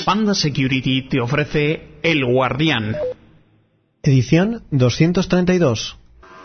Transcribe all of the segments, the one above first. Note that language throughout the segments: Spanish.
Panda Security te ofrece El Guardián. Edición 232.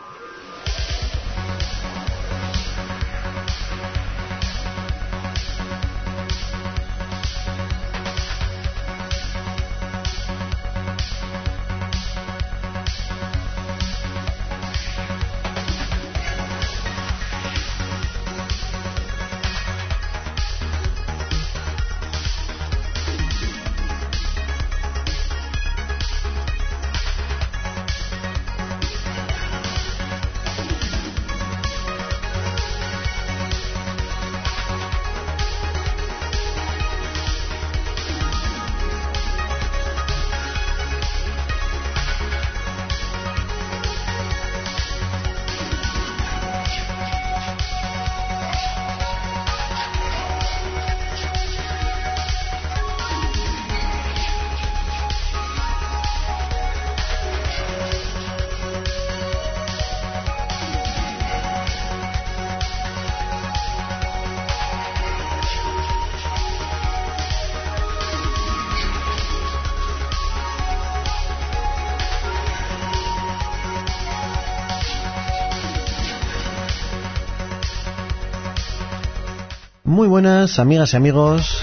Muy buenas amigas y amigos,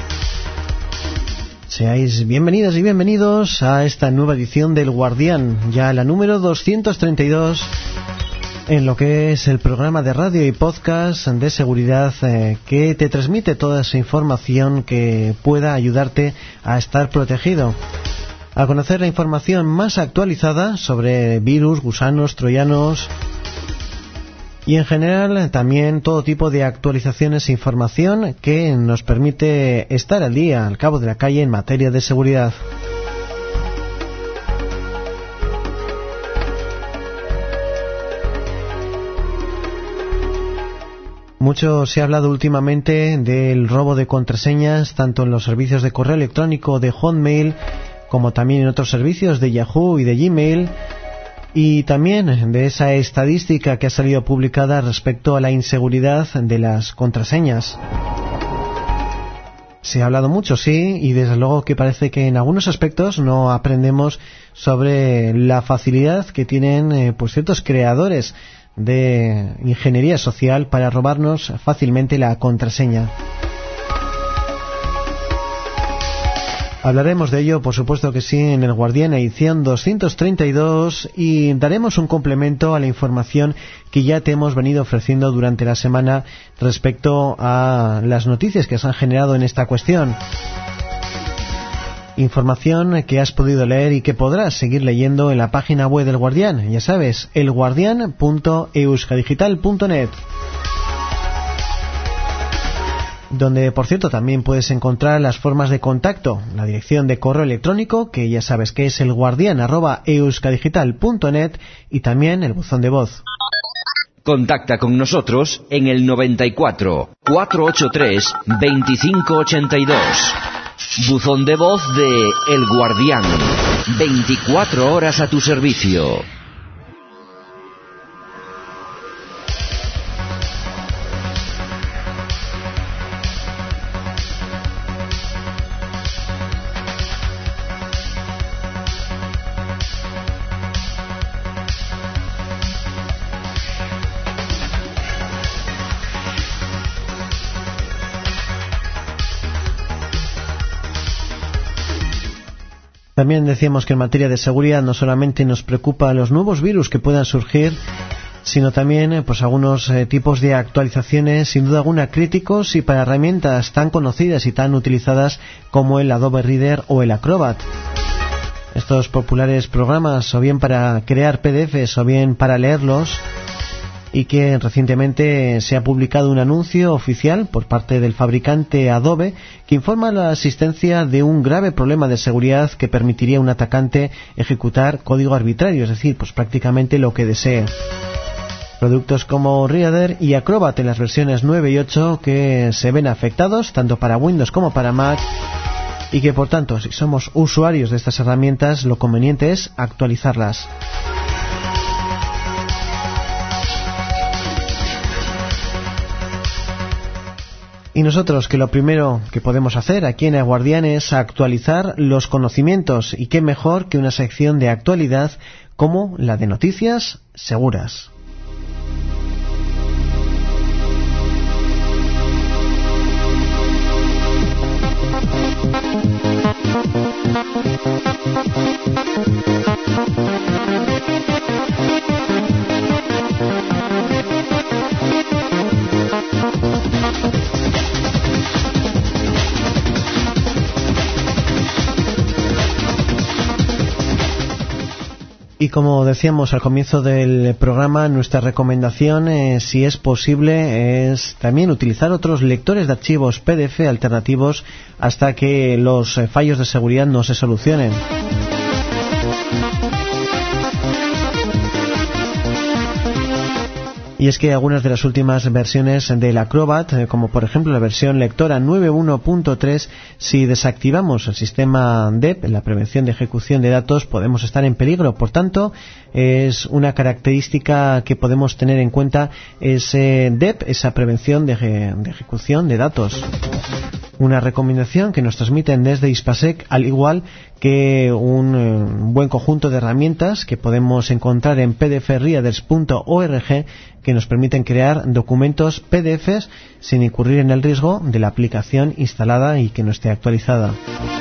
seáis bienvenidas y bienvenidos a esta nueva edición del Guardián, ya la número 232 en lo que es el programa de radio y podcast de seguridad que te transmite toda esa información que pueda ayudarte a estar protegido, a conocer la información más actualizada sobre virus, gusanos, troyanos y en general también todo tipo de actualizaciones e información que nos permite estar al día, al cabo de la calle en materia de seguridad. Mucho se ha hablado últimamente del robo de contraseñas, tanto en los servicios de correo electrónico de Hotmail como también en otros servicios de Yahoo y de Gmail, y también de esa estadística que ha salido publicada respecto a la inseguridad de las contraseñas. Se ha hablado mucho, sí, y desde luego que parece que en algunos aspectos no aprendemos sobre la facilidad que tienen pues ciertos creadores de ingeniería social para robarnos fácilmente la contraseña. Hablaremos de ello, por supuesto que sí, en el Guardián edición 232 y daremos un complemento a la información que ya te hemos venido ofreciendo durante la semana respecto a las noticias que se han generado en esta cuestión. Información que has podido leer y que podrás seguir leyendo en la página web del Guardián, ya sabes, elguardian.euskadigital.net, donde por cierto también puedes encontrar las formas de contacto, la dirección de correo electrónico, que ya sabes que es elguardian@euskadigital.net, y también el buzón de voz. Contacta con nosotros en el 94 483 2582. Buzón de voz de El Guardián. 24 horas a tu servicio. También decíamos que en materia de seguridad no solamente nos preocupan los nuevos virus que puedan surgir, sino también pues algunos tipos de actualizaciones, sin duda alguna críticos, y para herramientas tan conocidas y tan utilizadas como el Adobe Reader o el Acrobat. Estos populares programas, o bien para crear PDFs o bien para leerlos, y que recientemente se ha publicado un anuncio oficial por parte del fabricante Adobe que informa la existencia de un grave problema de seguridad que permitiría a un atacante ejecutar código arbitrario, es decir, pues prácticamente lo que desee. Productos como Reader y Acrobat en las versiones 9 y 8 que se ven afectados tanto para Windows como para Mac, y que por tanto, si somos usuarios de estas herramientas, lo conveniente es actualizarlas. Y nosotros, que lo primero que podemos hacer aquí en El Guardián es actualizar los conocimientos, y qué mejor que una sección de actualidad como la de Noticias Seguras. Y como decíamos al comienzo del programa, nuestra recomendación, si es posible, es también utilizar otros lectores de archivos PDF alternativos hasta que los fallos de seguridad no se solucionen. Y es que algunas de las últimas versiones del Acrobat, como por ejemplo la versión lectora 9.1.3, si desactivamos el sistema DEP, la prevención de ejecución de datos, podemos estar en peligro. Por tanto, es una característica que podemos tener en cuenta ese DEP, esa prevención de ejecución de datos. Una recomendación que nos transmiten desde Ispasec, al igual que un buen conjunto de herramientas que podemos encontrar en pdfreaders.org, que nos permiten crear documentos PDFs sin incurrir en el riesgo de la aplicación instalada y que no esté actualizada.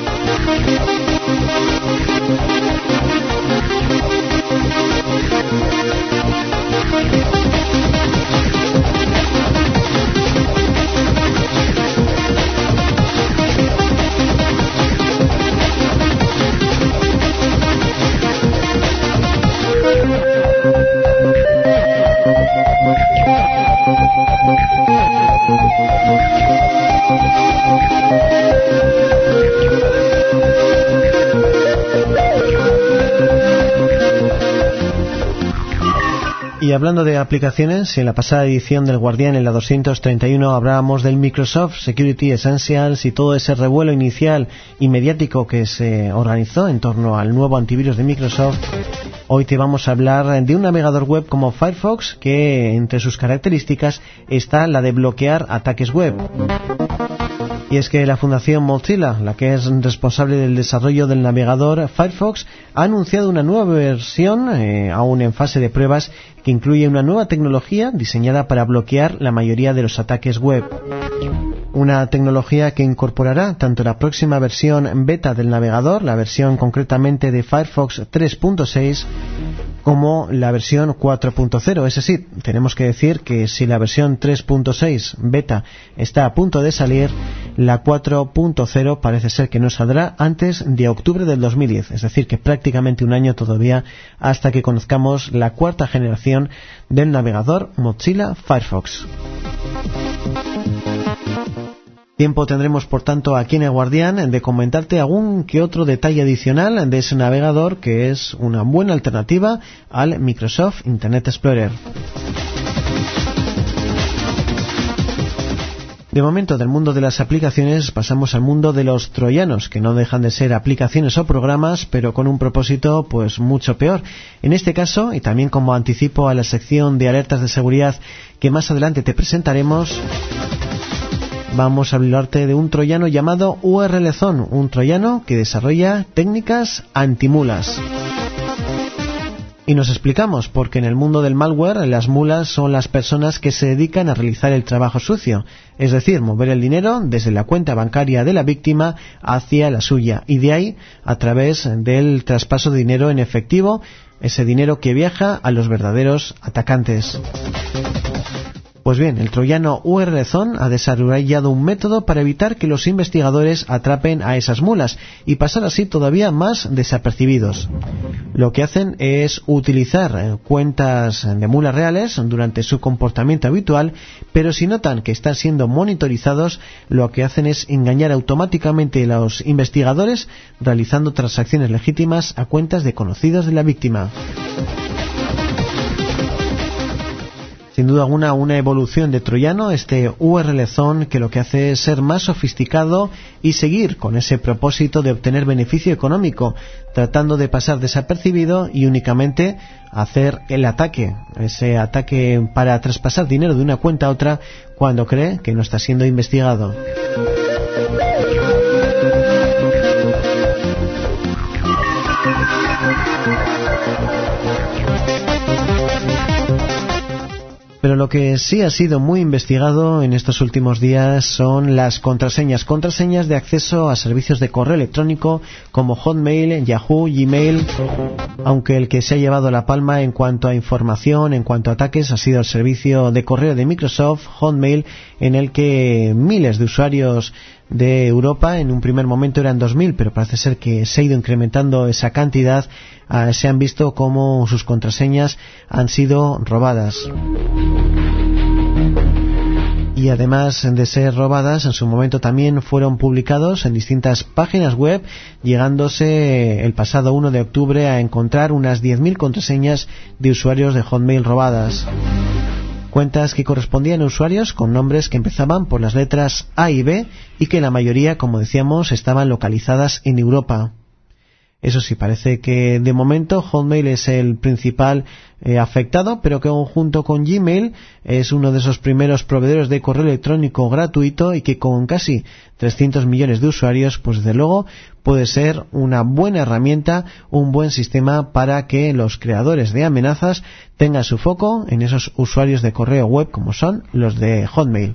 Y hablando de aplicaciones, en la pasada edición del Guardián, en la 231, hablábamos del Microsoft Security Essentials y todo ese revuelo inicial y mediático que se organizó en torno al nuevo antivirus de Microsoft. Hoy te vamos a hablar de un navegador web como Firefox, que entre sus características está la de bloquear ataques web. Y es que la Fundación Mozilla, la que es responsable del desarrollo del navegador Firefox, ha anunciado una nueva versión, aún en fase de pruebas, que incluye una nueva tecnología diseñada para bloquear la mayoría de los ataques web. Una tecnología que incorporará tanto la próxima versión beta del navegador, la versión concretamente de Firefox 3.6, como la versión 4.0. Es decir, tenemos que decir que si la versión 3.6 beta está a punto de salir, la 4.0 parece ser que no saldrá antes de octubre del 2010. Es decir, que prácticamente un año todavía hasta que conozcamos la cuarta generación del navegador Mozilla Firefox. Tiempo tendremos, por tanto, aquí en El Guardián de comentarte algún que otro detalle adicional de ese navegador, que es una buena alternativa al Microsoft Internet Explorer. De momento, del mundo de las aplicaciones pasamos al mundo de los troyanos, que no dejan de ser aplicaciones o programas, pero con un propósito pues mucho peor. En este caso, y también como anticipo a la sección de alertas de seguridad que más adelante te presentaremos, vamos a hablarte de un troyano llamado URLzone, un troyano que desarrolla técnicas antimulas. Y nos explicamos, porque en el mundo del malware las mulas son las personas que se dedican a realizar el trabajo sucio, es decir, mover el dinero desde la cuenta bancaria de la víctima hacia la suya, y de ahí a través del traspaso de dinero en efectivo, ese dinero que viaja a los verdaderos atacantes. Pues bien, el troyano URLzone ha desarrollado un método para evitar que los investigadores atrapen a esas mulas y pasar así todavía más desapercibidos. Lo que hacen es utilizar cuentas de mulas reales durante su comportamiento habitual, pero si notan que están siendo monitorizados, lo que hacen es engañar automáticamente a los investigadores realizando transacciones legítimas a cuentas de conocidos de la víctima. Sin duda alguna, una evolución de troyano, este URLzone, que lo que hace es ser más sofisticado y seguir con ese propósito de obtener beneficio económico, tratando de pasar desapercibido y únicamente hacer el ataque, ese ataque para traspasar dinero de una cuenta a otra cuando cree que no está siendo investigado. Pero lo que sí ha sido muy investigado en estos últimos días son las contraseñas de acceso a servicios de correo electrónico como Hotmail, Yahoo, Gmail, aunque el que se ha llevado la palma en cuanto a información, en cuanto a ataques, ha sido el servicio de correo de Microsoft, Hotmail, en el que miles de usuarios de Europa, en un primer momento eran 2.000, pero parece ser que se ha ido incrementando esa cantidad, se han visto cómo sus contraseñas han sido robadas. Y además de ser robadas, en su momento también fueron publicados en distintas páginas web, llegándose el pasado 1 de octubre a encontrar unas 10.000 contraseñas de usuarios de Hotmail robadas. Cuentas que correspondían a usuarios con nombres que empezaban por las letras A y B y que la mayoría, como decíamos, estaban localizadas en Europa. Eso sí, parece que de momento Hotmail es el principal afectado, pero que junto con Gmail es uno de esos primeros proveedores de correo electrónico gratuito y que con casi 300 millones de usuarios, pues desde luego puede ser una buena herramienta, un buen sistema para que los creadores de amenazas tengan su foco en esos usuarios de correo web como son los de Hotmail.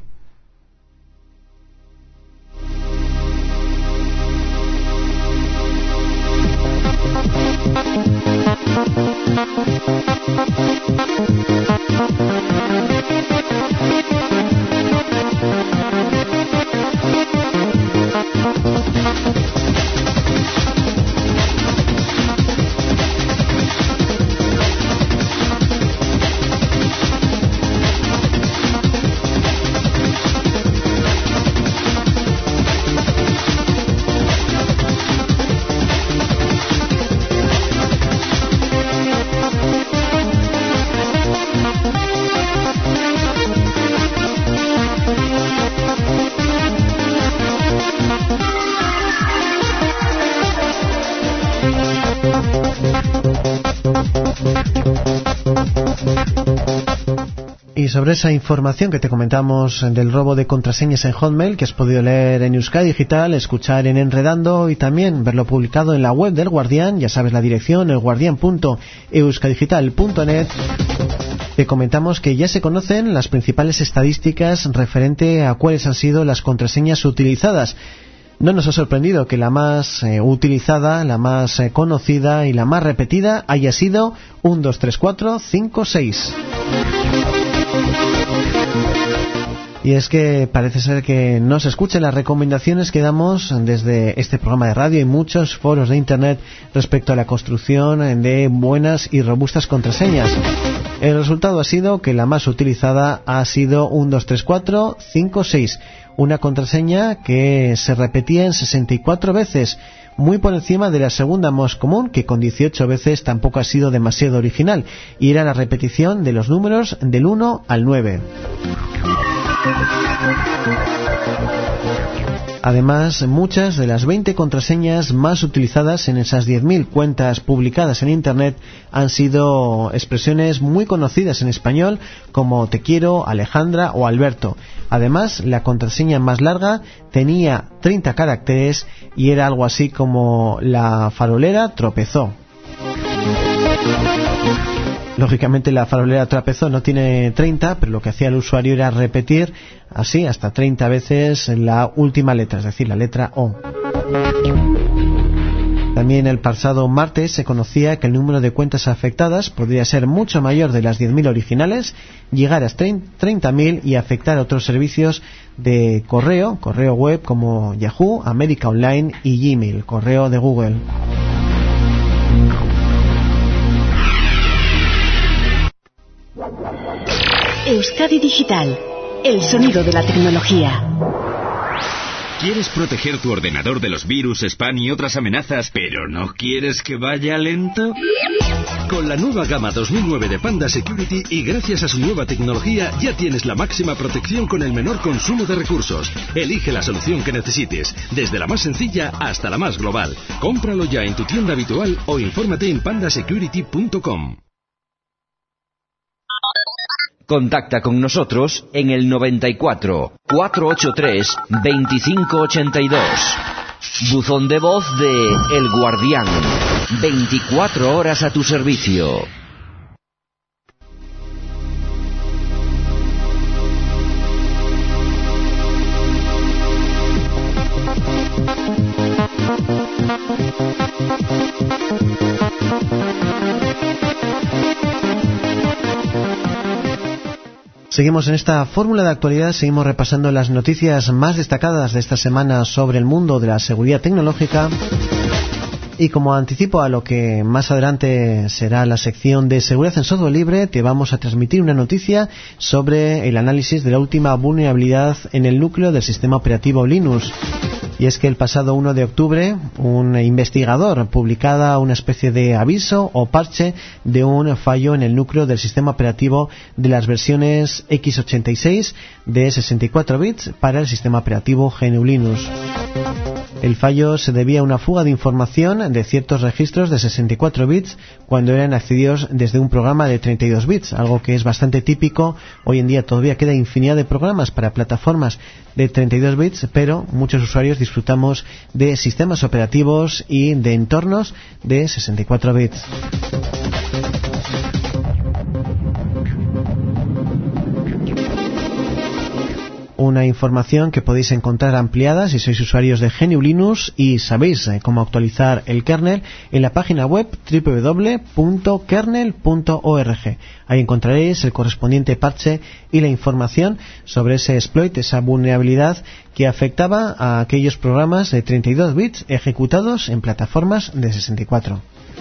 Y sobre esa información que te comentamos del robo de contraseñas en Hotmail, que has podido leer en Euskadi Digital, escuchar en Enredando y también verlo publicado en la web del Guardián, ya sabes la dirección, elguardian.euskadigital.net, te comentamos que ya se conocen las principales estadísticas referente a cuáles han sido las contraseñas utilizadas. No nos ha sorprendido que la más utilizada, la más conocida y la más repetida haya sido 1, 2, 3, 4, 5, 6. Y es que parece ser que no se escuchan las recomendaciones que damos desde este programa de radio y muchos foros de internet respecto a la construcción de buenas y robustas contraseñas. El resultado ha sido que la más utilizada ha sido 1, 2, 3, 4, 5, 6. Una contraseña que se repetía en 64 veces, muy por encima de la segunda más común, que con 18 veces tampoco ha sido demasiado original, y era la repetición de los números del 1 al 9. Además, muchas de las 20 contraseñas más utilizadas en esas 10.000 cuentas publicadas en Internet han sido expresiones muy conocidas en español como te quiero, Alejandra o Alberto. Además, la contraseña más larga tenía 30 caracteres y era algo así como la farolera tropezó. Lógicamente la farolera tropezó no tiene 30, pero lo que hacía el usuario era repetir así hasta 30 veces la última letra, es decir, la letra O. También el pasado martes se conocía que el número de cuentas afectadas podría ser mucho mayor de las 10.000 originales, llegar a 30.000 y afectar a otros servicios de correo web como Yahoo, América Online y Gmail, correo de Google. Euskadi Digital, el sonido de la tecnología. ¿Quieres proteger tu ordenador de los virus, spam y otras amenazas, pero no quieres que vaya lento? Con la nueva gama 2009 de Panda Security y gracias a su nueva tecnología ya tienes la máxima protección con el menor consumo de recursos. Elige la solución que necesites, desde la más sencilla hasta la más global. Cómpralo ya en tu tienda habitual o infórmate en pandasecurity.com. Contacta con nosotros en el 94 483 2582. Buzón de voz de El Guardián. 24 horas a tu servicio. Seguimos en esta fórmula de actualidad, seguimos repasando las noticias más destacadas de esta semana sobre el mundo de la seguridad tecnológica. Y como anticipo a lo que más adelante será la sección de seguridad en software libre, te vamos a transmitir una noticia sobre el análisis de la última vulnerabilidad en el núcleo del sistema operativo Linux. Y es que el pasado 1 de octubre, un investigador publicaba una especie de aviso o parche de un fallo en el núcleo del sistema operativo de las versiones x86 de 64 bits para el sistema operativo GNU Linux. El fallo se debía a una fuga de información de ciertos registros de 64 bits cuando eran accedidos desde un programa de 32 bits, algo que es bastante típico. Hoy en día todavía queda infinidad de programas para plataformas de 32 bits, pero muchos usuarios disfrutamos de sistemas operativos y de entornos de 64 bits. Una información que podéis encontrar ampliada si sois usuarios de GNU Linux y sabéis cómo actualizar el kernel en la página web www.kernel.org. Ahí encontraréis el correspondiente parche y la información sobre ese exploit, esa vulnerabilidad que afectaba a aquellos programas de 32 bits ejecutados en plataformas de 64.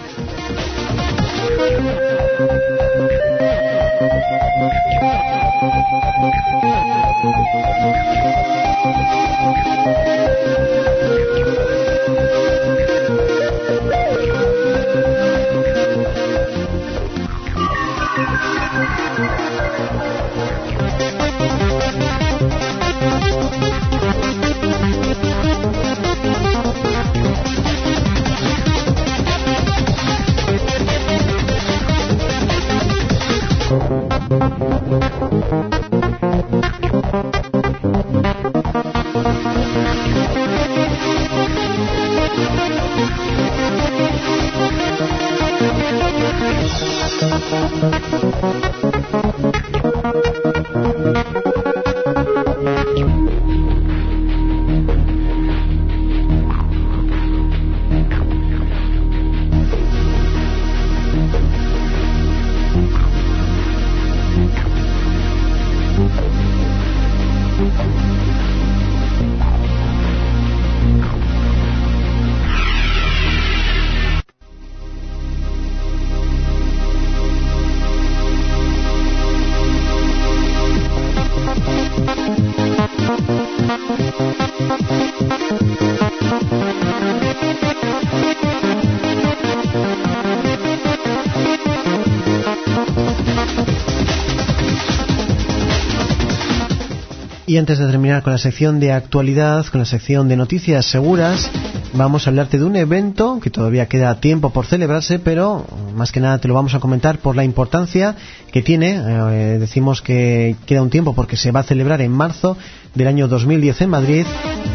Y antes de terminar con la sección de actualidad, con la sección de noticias seguras, vamos a hablarte de un evento que todavía queda tiempo por celebrarse, pero más que nada te lo vamos a comentar por la importancia que tiene. Decimos que queda un tiempo porque se va a celebrar en marzo del año 2010 en Madrid,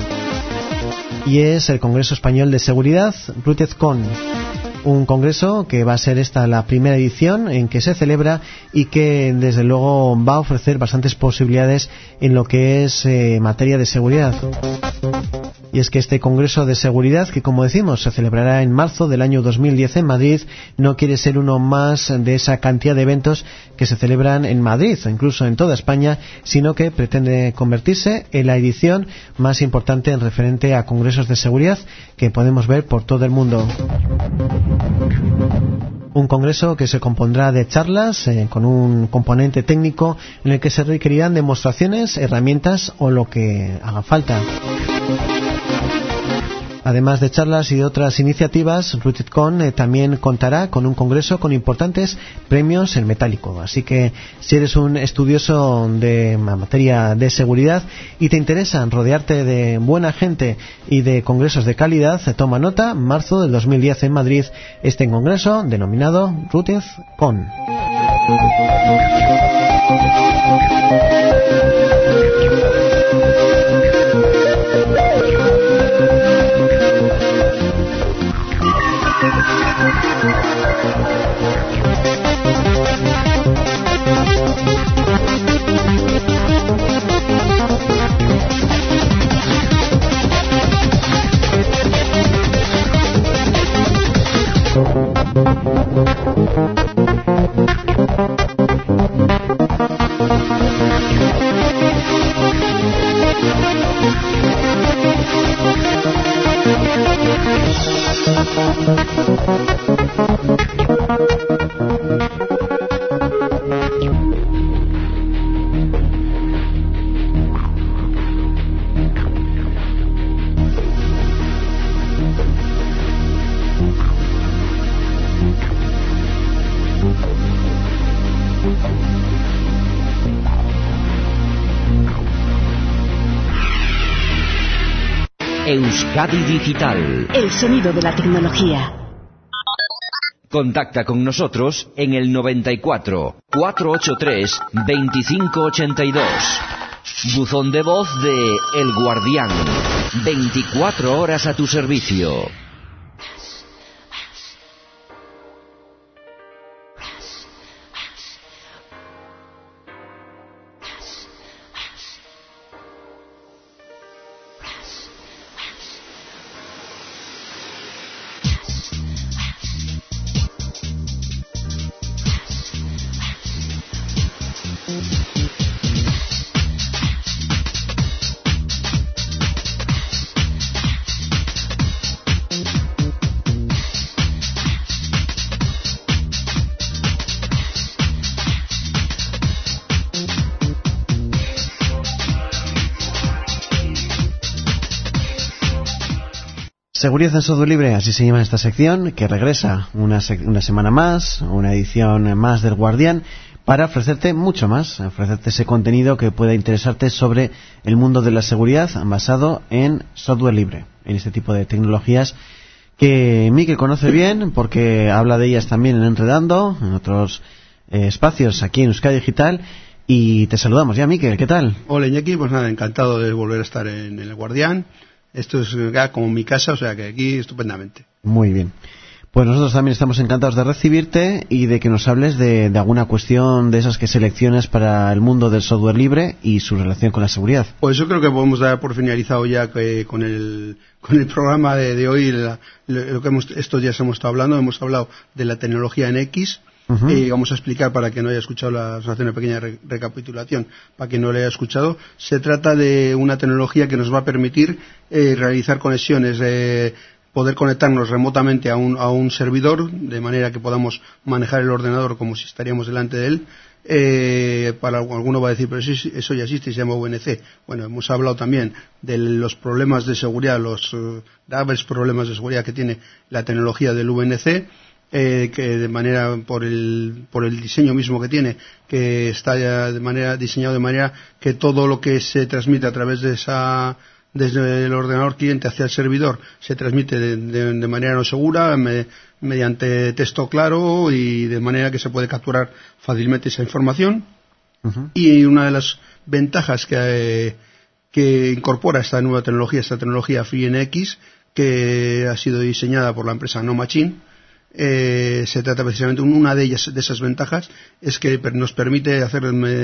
y es el Congreso Español de Seguridad, RootedCon. Un congreso que va a ser esta la primera edición en que se celebra y que desde luego va a ofrecer bastantes posibilidades en lo que es materia de seguridad. Y es que este Congreso de Seguridad, que como decimos se celebrará en marzo del año 2010 en Madrid, no quiere ser uno más de esa cantidad de eventos que se celebran en Madrid o incluso en toda España, sino que pretende convertirse en la edición más importante en referente a congresos de seguridad que podemos ver por todo el mundo. Un congreso que se compondrá de charlas con un componente técnico en el que se requerirán demostraciones, herramientas o lo que haga falta. Además de charlas y de otras iniciativas, RootedCon también contará con un congreso con importantes premios en metálico. Así que si eres un estudioso de materia de seguridad y te interesa rodearte de buena gente y de congresos de calidad, toma nota, marzo del 2010 en Madrid, este congreso denominado RootedCon. Euskadi Digital. El sonido de la tecnología. Contacta con nosotros en el 94 483 2582. Buzón de voz de El Guardián. 24 horas a tu servicio. Seguridad en software libre, así se llama esta sección, que regresa una semana más, una edición más del Guardián, para ofrecerte mucho más, ofrecerte ese contenido que pueda interesarte sobre el mundo de la seguridad basado en software libre, en este tipo de tecnologías que Mikel conoce bien, porque habla de ellas también en Enredando, en otros espacios aquí en Euskadi Digital. Y te saludamos ya, Mikel, ¿qué tal? Hola, Iñaki, pues nada, encantado de volver a estar en el Guardián. Esto es ya como mi casa, o sea que aquí estupendamente. Muy bien. Pues nosotros también estamos encantados de recibirte y de que nos hables de alguna cuestión de esas que seleccionas para el mundo del software libre y su relación con la seguridad. Pues yo creo que podemos dar por finalizado ya que con el programa de hoy, lo que estos días hemos estado hablando. Hemos hablado de la tecnología en X. Y vamos a explicar, para que no haya escuchado, vamos a hacer una pequeña recapitulación para quien no lo haya escuchado. Se trata de una tecnología que nos va a permitir realizar conexiones, poder conectarnos remotamente a un servidor, de manera que podamos manejar el ordenador como si estaríamos delante de él. Para alguno va a decir, pero eso ya existe y se llama VNC. Bueno, hemos hablado también de los problemas de seguridad, los graves problemas de seguridad que tiene la tecnología del VNC. Que de manera por el diseño mismo que tiene, que está ya diseñado de manera que todo lo que se transmite a través de desde el ordenador cliente hacia el servidor se transmite de manera no segura, mediante texto claro, y de manera que se puede capturar fácilmente esa información. Y una de las ventajas que incorpora esta nueva tecnología, esta tecnología FreeNX, que ha sido diseñada por la empresa No Machine, se trata precisamente, una de esas ventajas es que nos permite hacer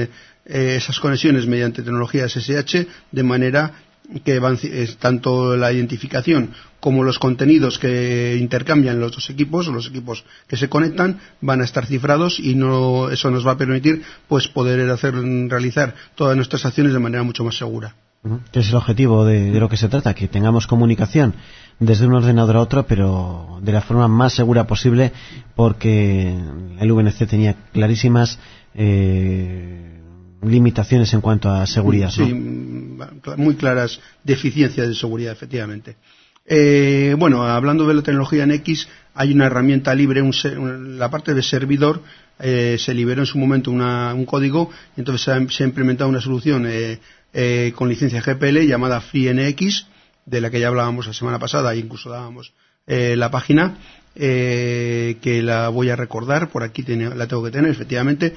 esas conexiones mediante tecnología SSH, de manera que tanto la identificación como los contenidos que intercambian los dos equipos, o los equipos que se conectan, van a estar cifrados, y eso nos va a permitir pues poder realizar todas nuestras acciones de manera mucho más segura. ¿Qué es el objetivo de lo que se trata? Que tengamos comunicación desde un ordenador a otro, pero de la forma más segura posible, porque el VNC tenía clarísimas limitaciones en cuanto a seguridad, ¿no? Sí, muy claras deficiencias de seguridad, efectivamente. Bueno, hablando de la tecnología NX, hay una herramienta libre, la parte de servidor, se liberó en su momento un código, y entonces se ha implementado una solución con licencia GPL llamada FreeNX, de la que ya hablábamos la semana pasada, e incluso dábamos la página, que la voy a recordar, por aquí la tengo que tener, efectivamente,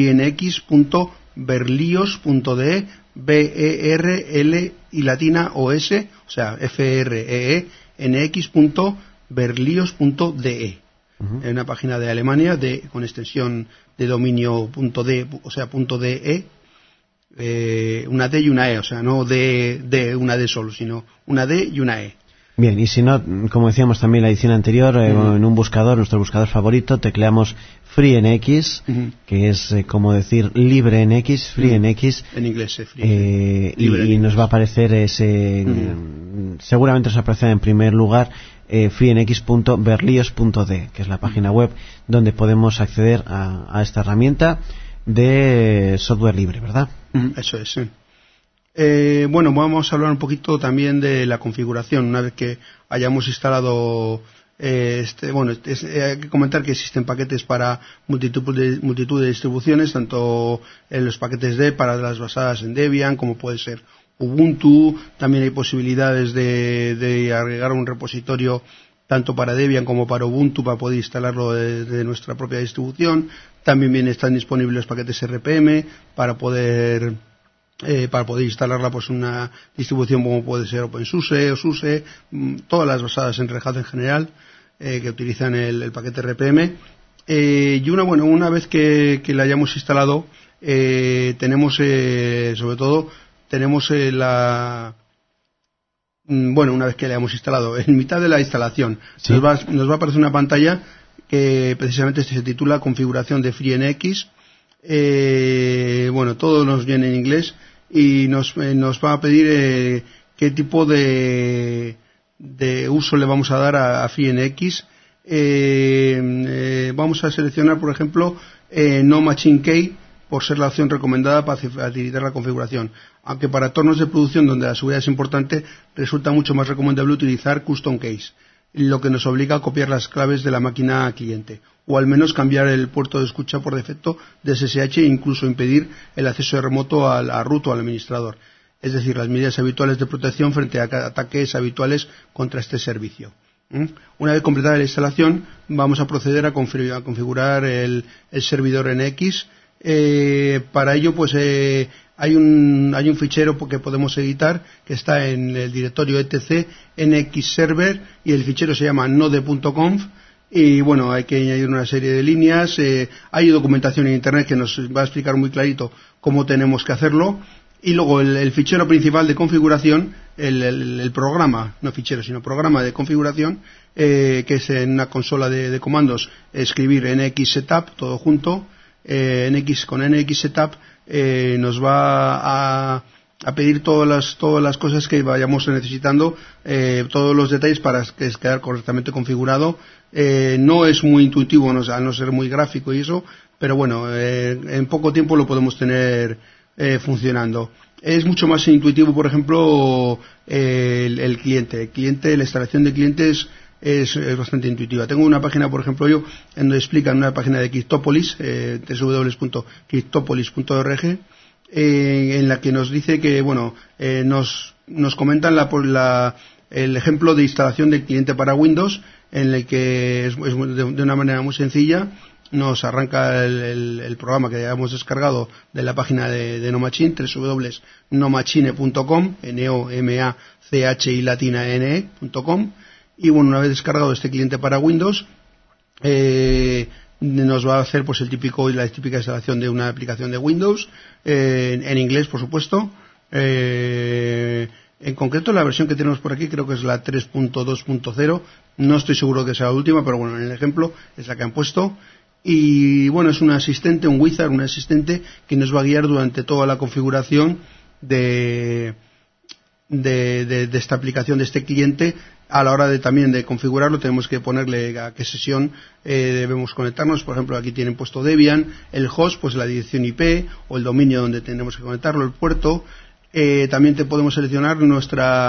freenx.berlios.de, B-E-R-L y latina O-S, o sea, FREENX.berlios.de. Es una página de Alemania con extensión de dominio .de, o sea, .de, una D y una E, o sea, no una D solo, sino una D y una E. Bien, y si no, como decíamos también en la edición anterior, en un buscador, nuestro buscador favorito, tecleamos FreeNX, que es como decir LibreNX, FreeNX. En inglés, y nos va a aparecer seguramente os aparecerá en primer lugar freenx.berlios.de, que es la página web donde podemos acceder a esta herramienta de software libre, ¿verdad? Eso es, sí. Bueno, vamos a hablar un poquito también de la configuración. Una vez que hayamos instalado hay que comentar que existen paquetes para multitud de distribuciones, tanto en los paquetes para las basadas en Debian, como puede ser Ubuntu. También hay posibilidades de agregar un repositorio tanto para Debian como para Ubuntu, para poder instalarlo de nuestra propia distribución. También están disponibles paquetes RPM para poder instalarla, pues una distribución como puede ser OpenSUSE o SUSE, todas las basadas en Red Hat en general, que utilizan el paquete RPM. Y una vez que la hayamos instalado, tenemos una vez que la hayamos instalado, en mitad de la instalación, ¿sí? nos va a aparecer una pantalla que precisamente se titula Configuración de FreeNX. Todo nos viene en inglés y nos va a pedir qué tipo de uso le vamos a dar a FreeNX. Vamos a seleccionar, por ejemplo, No Machine Key, por ser la opción recomendada para facilitar la configuración. Aunque para entornos de producción donde la seguridad es importante, resulta mucho más recomendable utilizar Custom Keys, lo que nos obliga a copiar las claves de la máquina cliente, o al menos cambiar el puerto de escucha por defecto de SSH e incluso impedir el acceso remoto al root o al administrador. Es decir, las medidas habituales de protección frente a ataques habituales contra este servicio. Una vez completada la instalación, vamos a proceder a configurar el servidor NX. Para ello, pues hay un fichero que podemos editar que está en el directorio etc nxserver, y el fichero se llama node.conf. Y bueno, hay que añadir una serie de líneas. Hay documentación en internet que nos va a explicar muy clarito cómo tenemos que hacerlo. Y luego el fichero principal de configuración, el programa, no fichero, sino programa de configuración, que es en una consola de comandos, escribir nxsetup, todo junto, con nxsetup, nos va a pedir todas las cosas que vayamos necesitando, todos los detalles para quedar correctamente configurado. No es muy intuitivo, al no ser muy gráfico y eso, pero bueno, en poco tiempo lo podemos tener funcionando. Es mucho más intuitivo, por ejemplo, el cliente. La instalación de clientes es bastante intuitiva. Tengo una página, por ejemplo, donde explican una página de Cryptopolis, www.cryptopolis.org, en la que nos dice que, nos comentan el ejemplo de instalación del cliente para Windows, en el que es de una manera muy sencilla. Nos arranca el programa que hayamos descargado de la página de No Machine, www.nomachine.com, NOMACHI latina NE.com. Y una vez descargado este cliente para Windows, nos va a hacer pues la típica instalación de una aplicación de Windows, en inglés, por supuesto. En concreto, la versión que tenemos por aquí creo que es la 3.2.0. No estoy seguro que sea la última, pero en el ejemplo es la que han puesto. Y es un asistente, un wizard, un asistente que nos va a guiar durante toda la configuración de esta aplicación, de este cliente. A la hora también de configurarlo, tenemos que ponerle a qué sesión debemos conectarnos. Por ejemplo, aquí tienen puesto Debian, el host, pues la dirección IP o el dominio donde tenemos que conectarlo, el puerto. También podemos seleccionar nuestra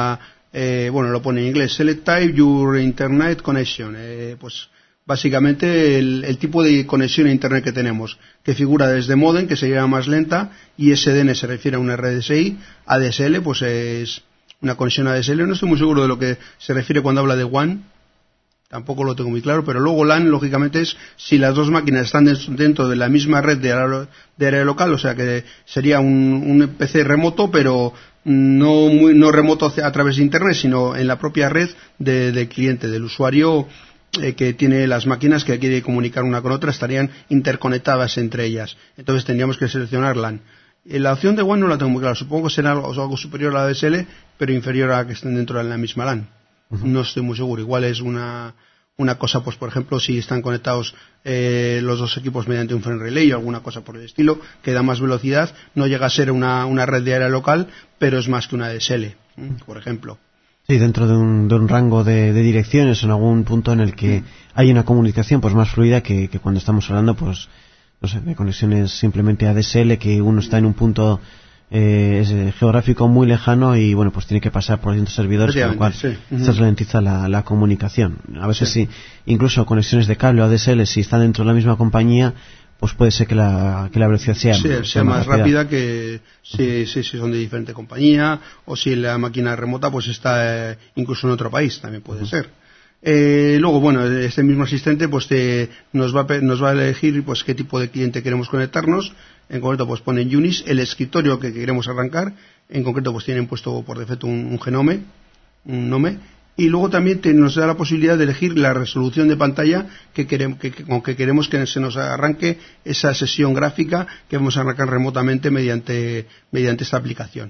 bueno, lo pone en inglés, Select Type Your Internet Connection, pues básicamente el tipo de conexión a Internet que tenemos, que figura desde modem, que sería más lenta, y SDN se refiere a un RDSI, ADSL, pues es una conexión ADSL. No estoy muy seguro de lo que se refiere cuando habla de WAN, tampoco lo tengo muy claro, pero luego LAN, lógicamente, es si las dos máquinas están dentro de la misma red de área local, o sea que sería un PC remoto, pero no remoto a través de Internet, sino en la propia red del cliente, del usuario que tiene las máquinas que quiere comunicar una con otra, estarían interconectadas entre ellas. Entonces tendríamos que seleccionar LAN. La opción de WAN no la tengo muy clara, supongo que será algo superior a la ADSL, pero inferior a que estén dentro de la misma LAN. No estoy muy seguro. Igual es una cosa, pues por ejemplo, si están conectados los dos equipos mediante un frame relay o alguna cosa por el estilo, que da más velocidad, no llega a ser una red de área local, pero es más que una ADSL, por ejemplo. Sí, dentro de un rango de direcciones, en algún punto en el que hay una comunicación pues más fluida que cuando estamos hablando, pues no sé, de conexiones simplemente ADSL, que uno está en un punto geográfico muy lejano y bueno, pues tiene que pasar por distintos servidores, con lo cual se ralentiza la comunicación. A veces sí, incluso conexiones de cable o ADSL, si están dentro de la misma compañía, pues puede ser que la velocidad sea más rápida que si son de diferente compañía, o si la máquina remota pues está incluso en otro país, también puede ser. Luego, bueno, este mismo asistente pues nos va a elegir pues qué tipo de cliente queremos conectarnos. En concreto pues pone Unis, el escritorio que queremos arrancar. En concreto pues tienen puesto por defecto un Genome, un Nome. Y luego también nos da la posibilidad de elegir la resolución de pantalla con que queremos que se nos arranque esa sesión gráfica que vamos a arrancar remotamente mediante esta aplicación.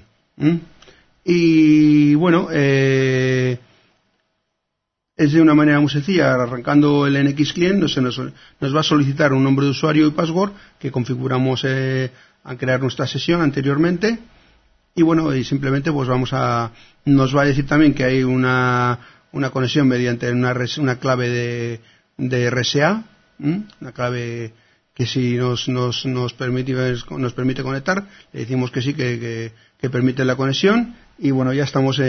Y bueno, es de una manera muy sencilla. Arrancando el NX Client nos va a solicitar un nombre de usuario y password que configuramos al crear nuestra sesión anteriormente. Y bueno, y simplemente pues nos va a decir también que hay una conexión mediante una clave de RSA, una clave que si nos permite conectar, le decimos que sí, que permite la conexión, y bueno, ya estamos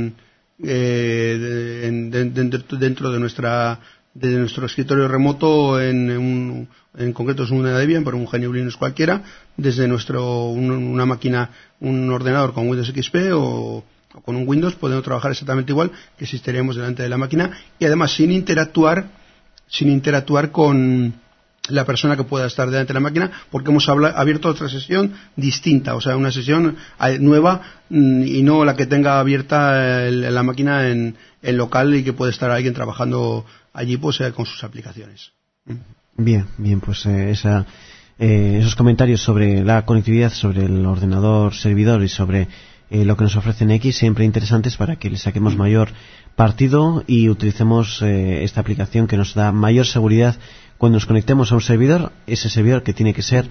dentro de nuestro escritorio remoto, en concreto es una Debian, pero un GNU Linux cualquiera, desde una máquina, un ordenador con Windows XP o con un Windows, podemos trabajar exactamente igual que si estaríamos delante de la máquina, y además sin interactuar con la persona que pueda estar delante de la máquina, porque hemos abierto otra sesión distinta, o sea, una sesión nueva, y no la que tenga abierta la máquina en local y que puede estar alguien trabajando allí pues con sus aplicaciones. Bien, pues esos comentarios sobre la conectividad, sobre el ordenador servidor y sobre lo que nos ofrece NX, siempre interesantes para que le saquemos mayor partido y utilicemos esta aplicación que nos da mayor seguridad cuando nos conectemos a un servidor, ese servidor que tiene que ser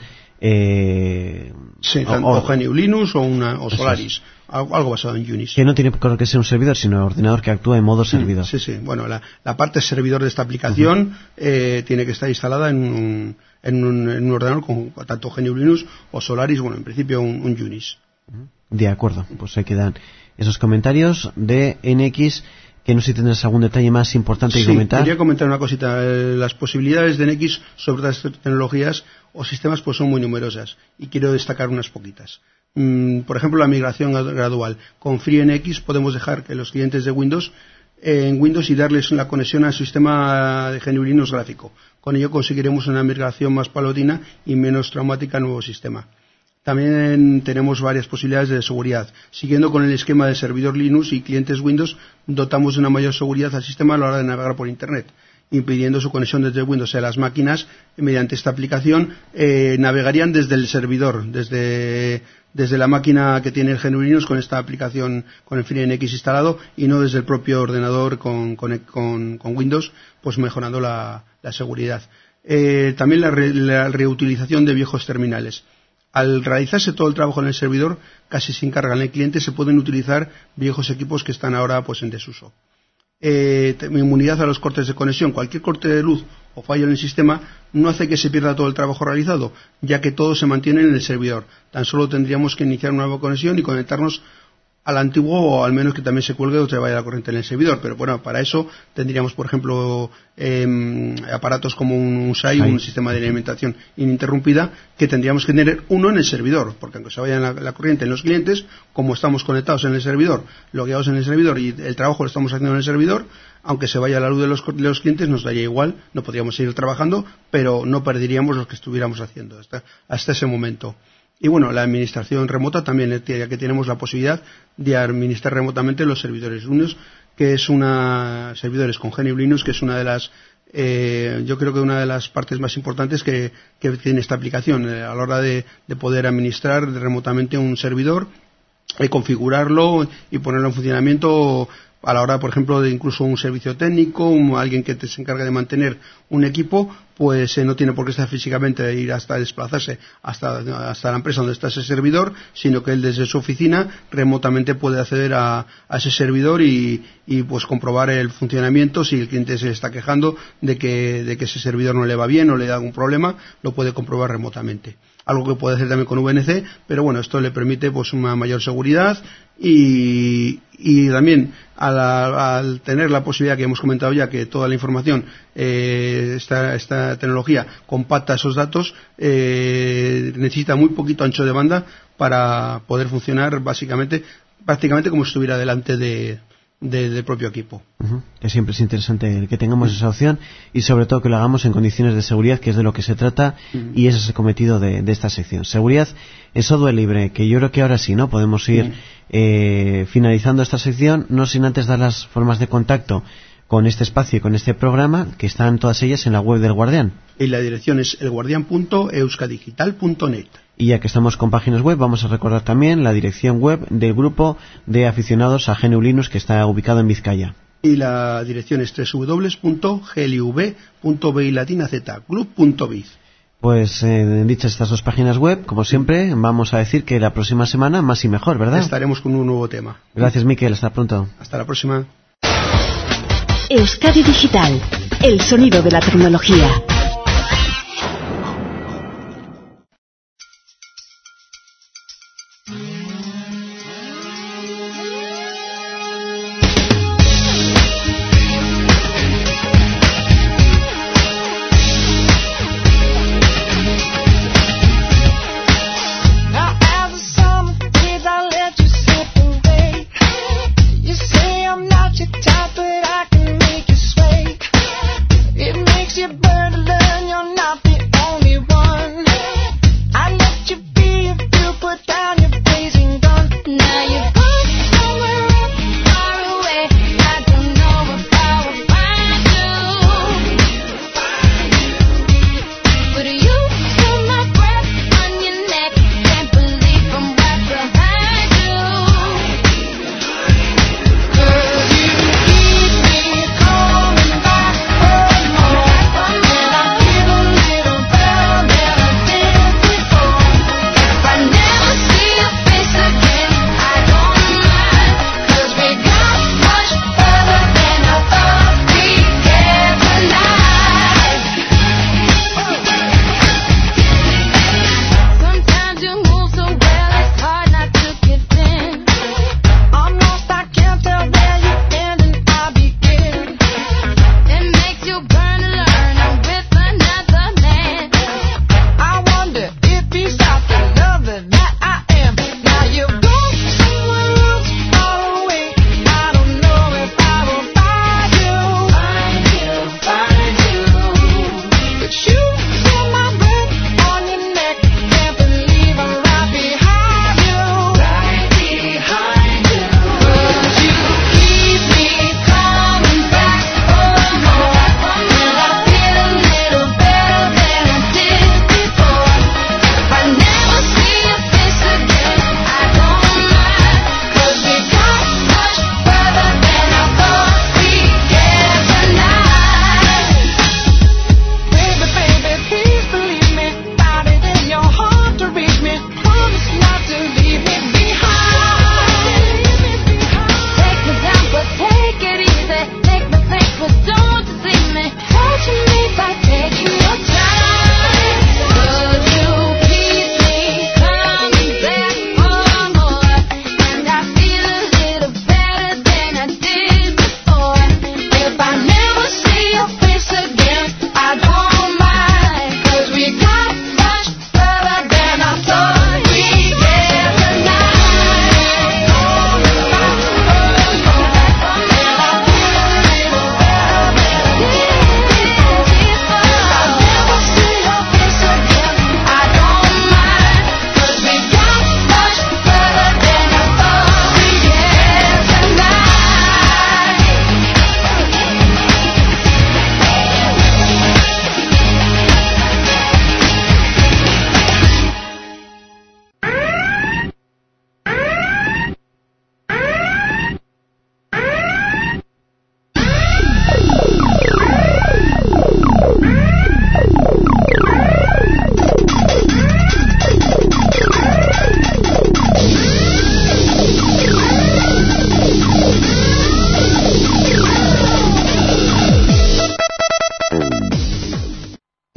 tanto GNU Linux o Solaris, algo basado en Unix. Que no tiene por qué ser un servidor, sino un ordenador que actúa en modo servidor. Sí. Bueno, la parte servidor de esta aplicación tiene que estar instalada en un ordenador con tanto GNU Linux o Solaris, bueno, en principio un Unix. De acuerdo, pues ahí quedan esos comentarios de NX, que no sé si tendrás algún detalle más importante que comentar. Quería comentar una cosita. Las posibilidades de NX sobre estas tecnologías o sistemas pues son muy numerosas, y quiero destacar unas poquitas. Por ejemplo, la migración gradual. Con FreeNX podemos dejar que los clientes de Windows en Windows y darles la conexión al sistema de GNU Linux gráfico. Con ello conseguiremos una migración más paulatina y menos traumática al nuevo sistema. También tenemos varias posibilidades de seguridad. Siguiendo con el esquema de servidor Linux y clientes Windows, dotamos de una mayor seguridad al sistema a la hora de navegar por Internet, impidiendo su conexión desde Windows a las máquinas. Mediante esta aplicación navegarían desde el servidor, desde la máquina que tiene el GNU Linux con esta aplicación, con el FreeNX instalado, y no desde el propio ordenador con Windows, pues mejorando la seguridad. También la reutilización de viejos terminales. Al realizarse todo el trabajo en el servidor, casi sin carga en el cliente, se pueden utilizar viejos equipos que están ahora pues en desuso. Inmunidad a los cortes de conexión. Cualquier corte de luz o fallo en el sistema no hace que se pierda todo el trabajo realizado, ya que todo se mantiene en el servidor. Tan solo tendríamos que iniciar una nueva conexión y conectarnos al antiguo, o al menos que también se cuelgue o se vaya la corriente en el servidor. Pero bueno, para eso tendríamos, por ejemplo, aparatos como un SAI, un sistema de alimentación ininterrumpida, que tendríamos que tener uno en el servidor, porque aunque se vaya la corriente en los clientes, como estamos conectados en el servidor, logueados en el servidor y el trabajo lo estamos haciendo en el servidor, aunque se vaya la luz de los clientes, nos daría igual, no podríamos seguir trabajando, pero no perderíamos lo que estuviéramos haciendo hasta ese momento. Y bueno, la administración remota también, ya que tenemos la posibilidad de administrar remotamente los servidores Linux, que es servidores con GNU Linux, que es una de las, yo creo que una de las partes más importantes que tiene esta aplicación, a la hora de poder administrar remotamente un servidor, configurarlo y ponerlo en funcionamiento a la hora, por ejemplo, de incluso un servicio técnico, alguien que se encarga de mantener un equipo, pues no tiene por qué estar físicamente ir hasta desplazarse hasta la empresa donde está ese servidor, sino que él desde su oficina remotamente puede acceder a ese servidor y pues comprobar el funcionamiento. Si el cliente se está quejando de que ese servidor no le va bien o le da algún problema, lo puede comprobar remotamente. Algo que puede hacer también con VNC, pero bueno, esto le permite pues una mayor seguridad y también al tener la posibilidad que hemos comentado ya, que toda la información, esta tecnología compacta esos datos, necesita muy poquito ancho de banda para poder funcionar prácticamente como si estuviera delante del propio equipo. Que siempre es interesante que tengamos esa opción y sobre todo que lo hagamos en condiciones de seguridad, que es de lo que se trata, y ese es el cometido de esta sección. Seguridad en software libre, que yo creo que ahora sí, ¿no? Podemos ir finalizando esta sección, no sin antes dar las formas de contacto con este espacio y con este programa, que están todas ellas en la web del Guardián. Y la dirección es elguardian.euskadigital.net. Y ya que estamos con páginas web, vamos a recordar también la dirección web del grupo de aficionados a GNU Linux, que está ubicado en Vizcaya. Y la dirección es www.glv.biz, Pues dichas estas dos páginas web, como siempre, vamos a decir que la próxima semana más y mejor, ¿verdad? Estaremos con un nuevo tema. Gracias, Miquel, hasta pronto. Hasta la próxima. Euskadi Digital, el sonido de la tecnología. Burn a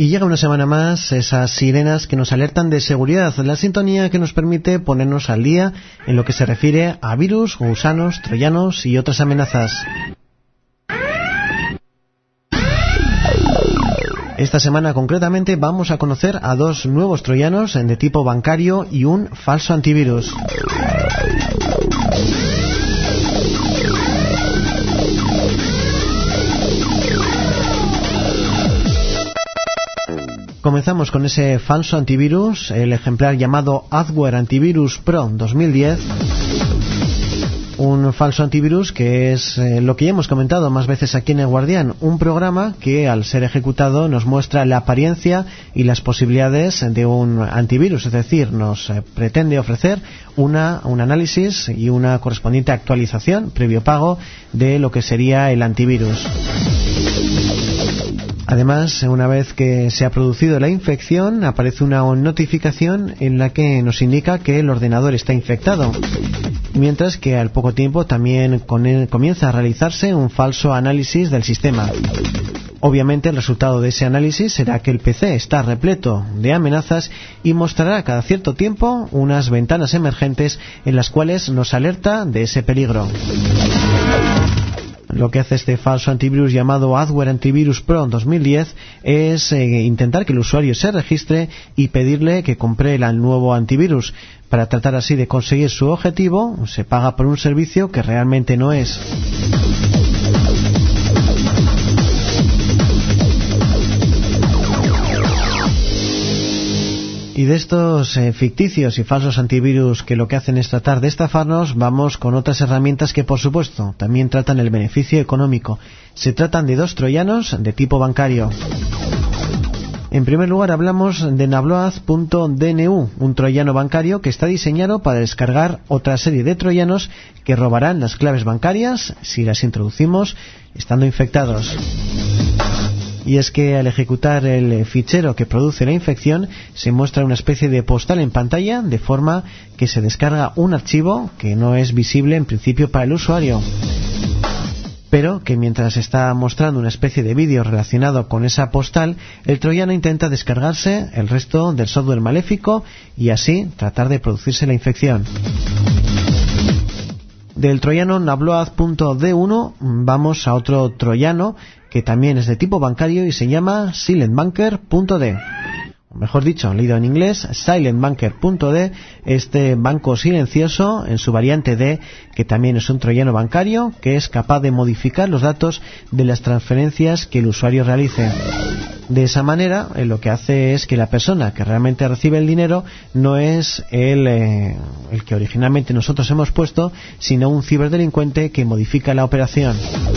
Y llega una semana más esas sirenas que nos alertan de seguridad, la sintonía que nos permite ponernos al día en lo que se refiere a virus, gusanos, troyanos y otras amenazas. Esta semana concretamente vamos a conocer a 2 nuevos troyanos de tipo bancario y un falso antivirus. Comenzamos con ese falso antivirus, el ejemplar llamado Adware Antivirus Pro 2010. Un falso antivirus que es lo que ya hemos comentado más veces aquí en El Guardián, un programa que al ser ejecutado nos muestra la apariencia y las posibilidades de un antivirus, es decir, nos pretende ofrecer un análisis y una correspondiente actualización previo pago de lo que sería el antivirus. Además, una vez que se ha producido la infección, aparece una notificación en la que nos indica que el ordenador está infectado, mientras que al poco tiempo también comienza a realizarse un falso análisis del sistema. Obviamente el resultado de ese análisis será que el PC está repleto de amenazas y mostrará cada cierto tiempo unas ventanas emergentes en las cuales nos alerta de ese peligro. Lo que hace este falso antivirus llamado Adware Antivirus Pro 2010 es intentar que el usuario se registre y pedirle que compre el nuevo antivirus. Para tratar así de conseguir su objetivo, se paga por un servicio que realmente no es. Y de estos ficticios y falsos antivirus que lo que hacen es tratar de estafarnos, vamos con otras herramientas que, por supuesto, también tratan el beneficio económico. Se tratan de 2 troyanos de tipo bancario. En primer lugar hablamos de Nabloaz.dnu, un troyano bancario que está diseñado para descargar otra serie de troyanos que robarán las claves bancarias si las introducimos estando infectados. Y es que al ejecutar el fichero que produce la infección se muestra una especie de postal en pantalla, de forma que se descarga un archivo que no es visible en principio para el usuario, pero que mientras está mostrando una especie de vídeo relacionado con esa postal, el troyano intenta descargarse el resto del software maléfico y así tratar de producirse la infección. Del troyano Nabloaz.d1 vamos a otro troyano que también es de tipo bancario y se llama SilentBanker.d. O mejor dicho, leído en inglés, SilentBanker.d, este banco silencioso en su variante D, que también es un troyano bancario que es capaz de modificar los datos de las transferencias que el usuario realice. De esa manera, lo que hace es que la persona que realmente recibe el dinero no es el que originalmente nosotros hemos puesto, sino un ciberdelincuente que modifica la operación.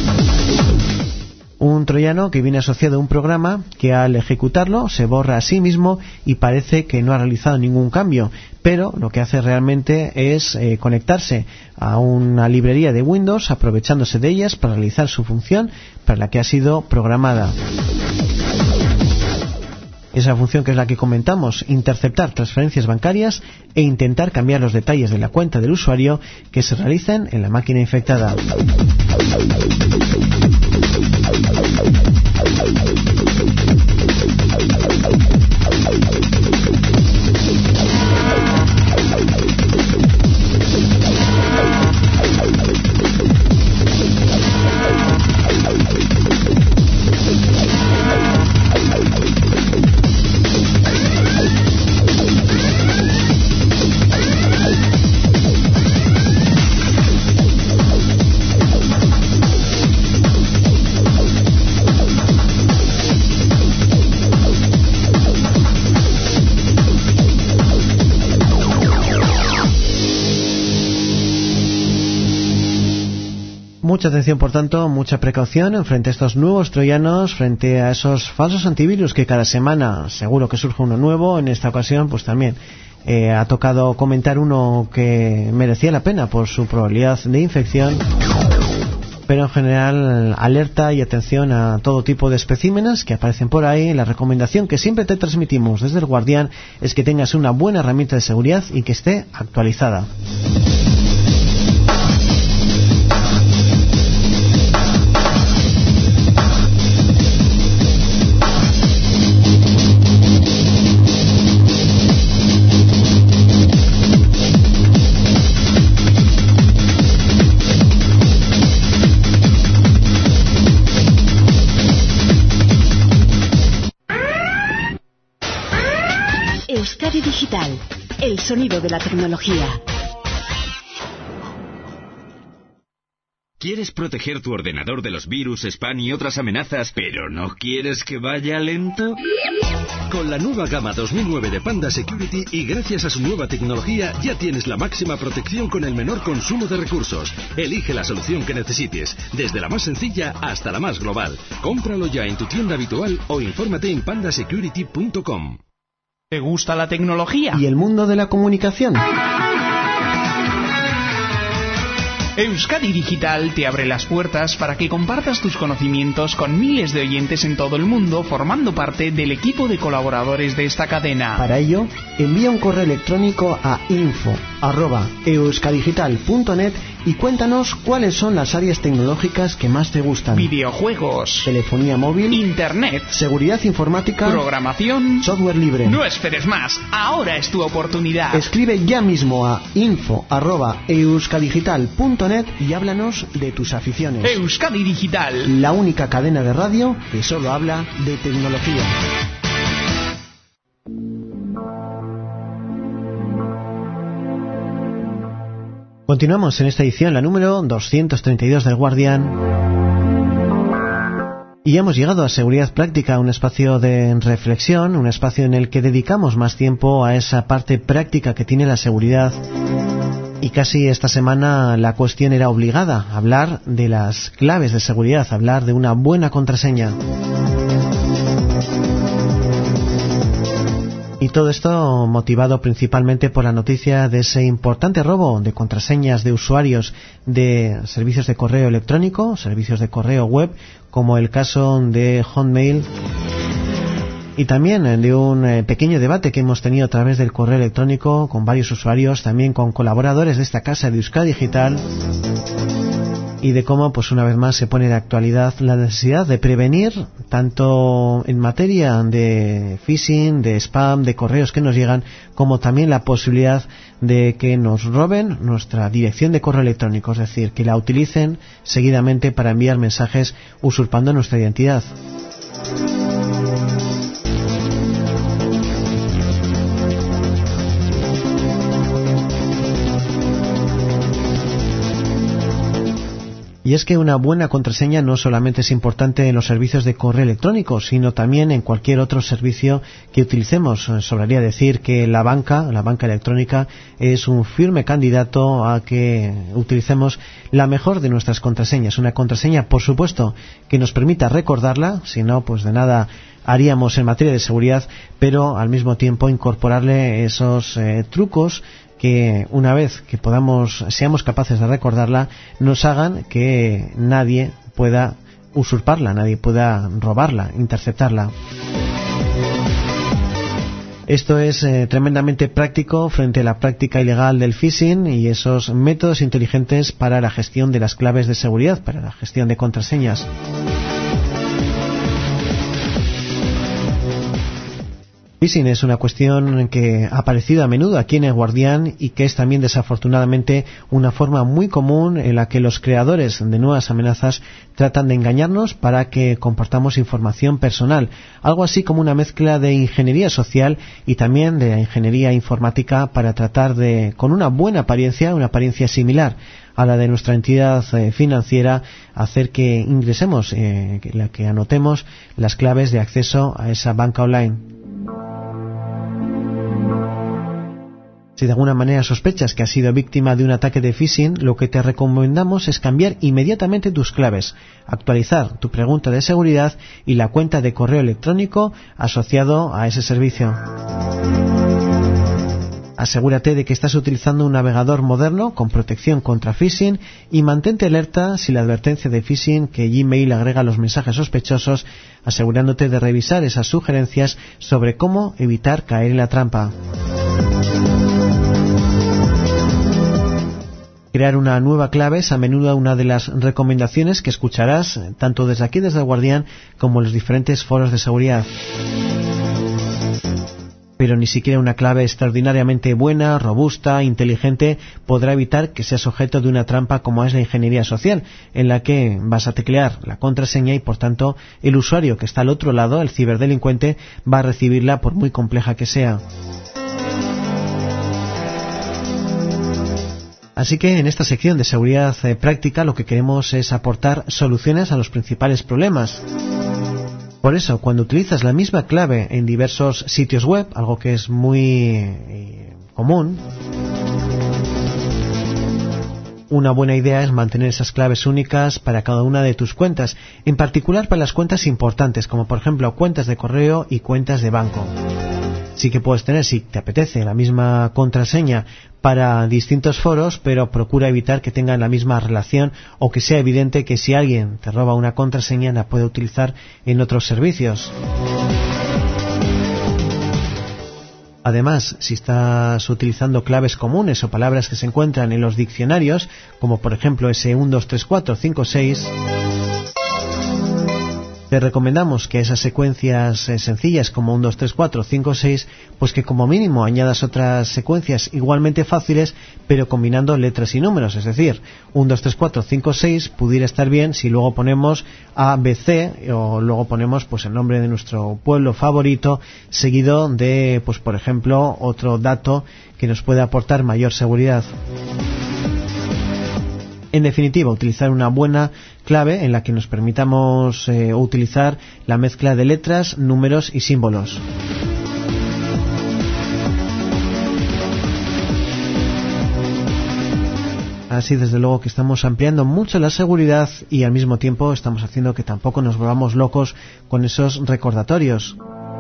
Un troyano que viene asociado a un programa que al ejecutarlo se borra a sí mismo y parece que no ha realizado ningún cambio, pero lo que hace realmente es conectarse a una librería de Windows aprovechándose de ellas para realizar su función para la que ha sido programada. Esa función que es la que comentamos, interceptar transferencias bancarias e intentar cambiar los detalles de la cuenta del usuario que se realicen en la máquina infectada. Mucha atención, por tanto, mucha precaución frente a estos nuevos troyanos, frente a esos falsos antivirus que cada semana seguro que surge uno nuevo. En esta ocasión pues también ha tocado comentar uno que merecía la pena por su probabilidad de infección, pero en general alerta y atención a todo tipo de especímenes que aparecen por ahí. La recomendación que siempre te transmitimos desde El Guardián es que tengas una buena herramienta de seguridad y que esté actualizada. Digital, el sonido de la tecnología. ¿Quieres proteger tu ordenador de los virus, spam y otras amenazas, pero no quieres que vaya lento? Con la nueva gama 2009 de Panda Security y gracias a su nueva tecnología ya tienes la máxima protección con el menor consumo de recursos. Elige la solución que necesites, desde la más sencilla hasta la más global. Cómpralo ya en tu tienda habitual o infórmate en pandasecurity.com. ¿Te gusta la tecnología? ¿Y el mundo de la comunicación? Euskadi Digital te abre las puertas para que compartas tus conocimientos con miles de oyentes en todo el mundo, formando parte del equipo de colaboradores de esta cadena. Para ello, envía un correo electrónico a info@euskadigital.net y cuéntanos cuáles son las áreas tecnológicas que más te gustan. Videojuegos, telefonía móvil, internet, seguridad informática, programación, software libre. No esperes más, ahora es tu oportunidad. Escribe ya mismo a info@euskadigital.net y háblanos de tus aficiones. Euskadi Digital, la única cadena de radio que solo habla de tecnología. Continuamos en esta edición, la número 232 del Guardián. Y hemos llegado a Seguridad Práctica, un espacio de reflexión, un espacio en el que dedicamos más tiempo a esa parte práctica que tiene la seguridad. Y casi esta semana la cuestión era obligada, hablar de las claves de seguridad, hablar de una buena contraseña. Y todo esto motivado principalmente por la noticia de ese importante robo de contraseñas de usuarios de servicios de correo electrónico, servicios de correo web, como el caso de Hotmail, y también de un pequeño debate que hemos tenido a través del correo electrónico con varios usuarios, también con colaboradores de esta casa de Euskadi Digital, y de cómo, pues una vez más, se pone de actualidad la necesidad de prevenir, tanto en materia de phishing, de spam, de correos que nos llegan, como también la posibilidad de que nos roben nuestra dirección de correo electrónico, es decir, que la utilicen seguidamente para enviar mensajes usurpando nuestra identidad. Y es que una buena contraseña no solamente es importante en los servicios de correo electrónico, sino también en cualquier otro servicio que utilicemos. Sobraría decir que la banca electrónica, es un firme candidato a que utilicemos la mejor de nuestras contraseñas. Una contraseña, por supuesto, que nos permita recordarla, si no, pues de nada haríamos en materia de seguridad, pero al mismo tiempo incorporarle esos trucos que una vez que seamos capaces de recordarla, nos hagan que nadie pueda usurparla, nadie pueda robarla, interceptarla. Esto es tremendamente práctico frente a la práctica ilegal del phishing y esos métodos inteligentes para la gestión de las claves de seguridad, para la gestión de contraseñas. Phishing es una cuestión que ha aparecido a menudo aquí en El Guardián y que es también desafortunadamente una forma muy común en la que los creadores de nuevas amenazas tratan de engañarnos para que compartamos información personal, algo así como una mezcla de ingeniería social y también de ingeniería informática para tratar de, con una buena apariencia, una apariencia similar a la de nuestra entidad financiera, hacer que ingresemos, que anotemos las claves de acceso a esa banca online. Si de alguna manera sospechas que has sido víctima de un ataque de phishing, lo que te recomendamos es cambiar inmediatamente tus claves, actualizar tu pregunta de seguridad y la cuenta de correo electrónico asociado a ese servicio. Asegúrate de que estás utilizando un navegador moderno con protección contra phishing y mantente alerta si la advertencia de phishing que Gmail agrega a los mensajes sospechosos, asegurándote de revisar esas sugerencias sobre cómo evitar caer en la trampa. Crear una nueva clave es a menudo una de las recomendaciones que escucharás tanto desde aquí, desde El Guardián, como en los diferentes foros de seguridad. Pero ni siquiera una clave extraordinariamente buena, robusta, inteligente podrá evitar que seas objeto de una trampa como es la ingeniería social, en la que vas a teclear la contraseña y por tanto el usuario que está al otro lado, el ciberdelincuente, va a recibirla por muy compleja que sea. Así que en esta sección de seguridad práctica lo que queremos es aportar soluciones a los principales problemas. Por eso, cuando utilizas la misma clave en diversos sitios web, algo que es muy común, una buena idea es mantener esas claves únicas para cada una de tus cuentas, en particular para las cuentas importantes, como por ejemplo cuentas de correo y cuentas de banco. Sí que puedes tener, si te apetece, la misma contraseña para distintos foros, pero procura evitar que tengan la misma relación o que sea evidente que si alguien te roba una contraseña la puede utilizar en otros servicios. Además, si estás utilizando claves comunes o palabras que se encuentran en los diccionarios, como por ejemplo ese 123456, te recomendamos que esas secuencias sencillas como 1, 2, 3, 4, 5, 6, pues que como mínimo añadas otras secuencias igualmente fáciles, pero combinando letras y números. Es decir, 1, 2, 3, 4, 5, 6 pudiera estar bien si luego ponemos A, B, C, o luego ponemos pues el nombre de nuestro pueblo favorito, seguido de, pues por ejemplo, otro dato que nos puede aportar mayor seguridad. En definitiva, utilizar una buena clave en la que nos permitamos utilizar la mezcla de letras, números y símbolos. Así, desde luego que estamos ampliando mucho la seguridad y al mismo tiempo estamos haciendo que tampoco nos volvamos locos con esos recordatorios.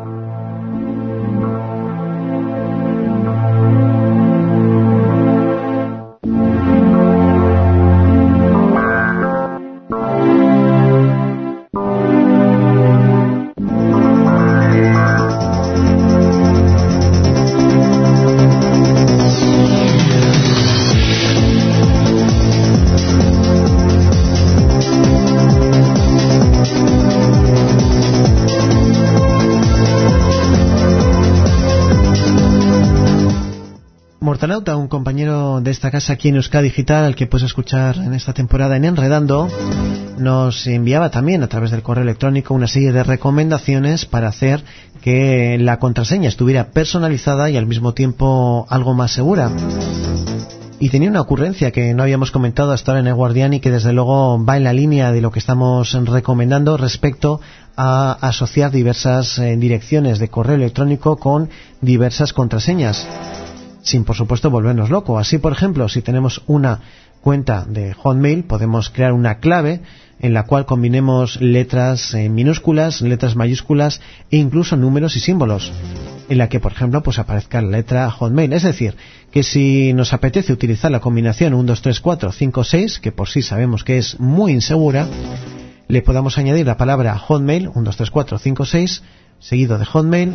Mortanauta, un compañero de esta casa aquí en Euskadi Digital, al que puedes escuchar en esta temporada en Enredando, nos enviaba también a través del correo electrónico una serie de recomendaciones para hacer que la contraseña estuviera personalizada y al mismo tiempo algo más segura. Y tenía una ocurrencia que no habíamos comentado hasta ahora en El Guardián y que desde luego va en la línea de lo que estamos recomendando respecto a asociar diversas direcciones de correo electrónico con diversas contraseñas, sin por supuesto volvernos locos. Así, por ejemplo, si tenemos una cuenta de Hotmail, podemos crear una clave en la cual combinemos letras minúsculas, letras mayúsculas e incluso números y símbolos, en la que, por ejemplo, pues aparezca la letra Hotmail. Es decir, que si nos apetece utilizar la combinación 1, 2, 3, 4, 5, 6, que por sí sabemos que es muy insegura, le podamos añadir la palabra Hotmail, 1, 2, 3, 4, 5, 6, seguido de Hotmail,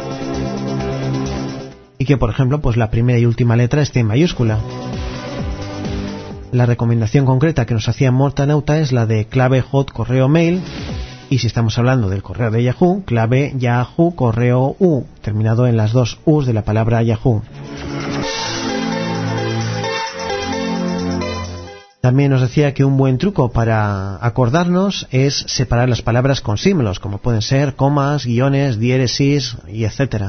y que, por ejemplo, pues la primera y última letra esté en mayúscula. La recomendación concreta que nos hacía Mortanauta es la de clave hot correo mail, y si estamos hablando del correo de Yahoo, clave Yahoo correo U, terminado en las dos U's de la palabra Yahoo. También nos decía que un buen truco para acordarnos es separar las palabras con símbolos, como pueden ser comas, guiones, diéresis y etcétera.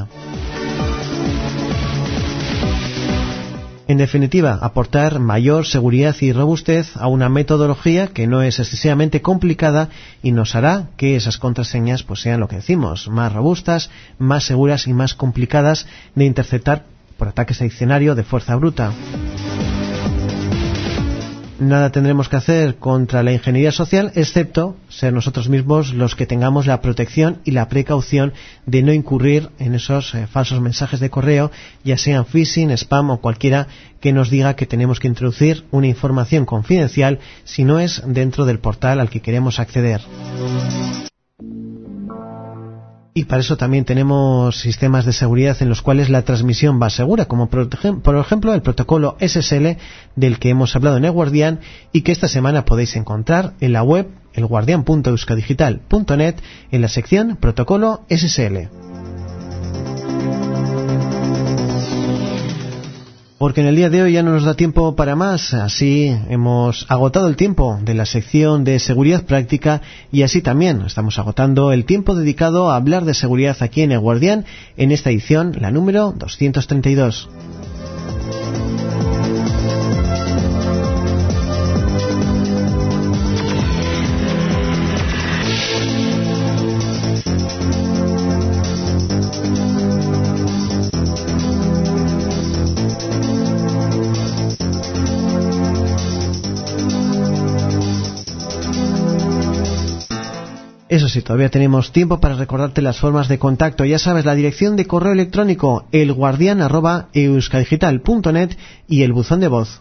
En definitiva, aportar mayor seguridad y robustez a una metodología que no es excesivamente complicada y nos hará que esas contraseñas pues sean lo que decimos, más robustas, más seguras y más complicadas de interceptar por ataques a diccionario de fuerza bruta. Nada tendremos que hacer contra la ingeniería social, excepto ser nosotros mismos los que tengamos la protección y la precaución de no incurrir en esos falsos mensajes de correo, ya sean phishing, spam o cualquiera que nos diga que tenemos que introducir una información confidencial si no es dentro del portal al que queremos acceder. Y para eso también tenemos sistemas de seguridad en los cuales la transmisión va segura, como por ejemplo el protocolo SSL del que hemos hablado en El Guardián y que esta semana podéis encontrar en la web elguardian.euskadigital.net en la sección Protocolo SSL. Porque en el día de hoy ya no nos da tiempo para más, así hemos agotado el tiempo de la sección de seguridad práctica y así también estamos agotando el tiempo dedicado a hablar de seguridad aquí en El Guardián en esta edición, la número 232. eso sí, todavía tenemos tiempo para recordarte las formas de contacto. Ya sabes, la dirección de correo electrónico elguardian@euskadigital.net y el buzón de voz.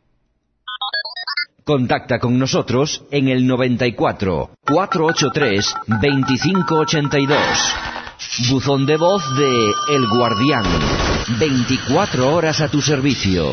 Contacta con nosotros en el 94 483 2582. Buzón de voz de El Guardián. 24 horas a tu servicio.